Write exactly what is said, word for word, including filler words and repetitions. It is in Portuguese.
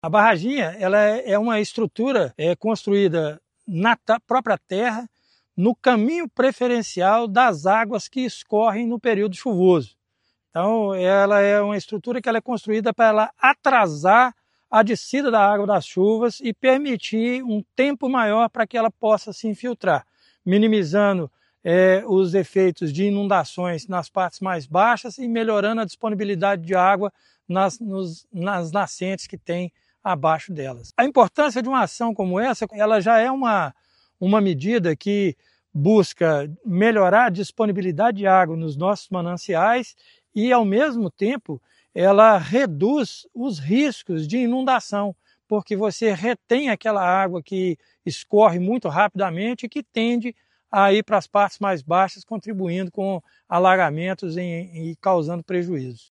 A barraginha ela é uma estrutura é, construída na própria terra, no caminho preferencial das águas que escorrem no período chuvoso. Então, ela é uma estrutura que ela é construída para ela atrasar a descida da água das chuvas e permitir um tempo maior para que ela possa se infiltrar, minimizando é, os efeitos de inundações nas partes mais baixas e melhorando a disponibilidade de água nas, nos, nas nascentes que tem abaixo delas. A importância de uma ação como essa, ela já é uma, uma medida que busca melhorar a disponibilidade de água nos nossos mananciais e, ao mesmo tempo, ela reduz os riscos de inundação, porque você retém aquela água que escorre muito rapidamente e que tende a ir para as partes mais baixas, contribuindo com alagamentos e causando prejuízos.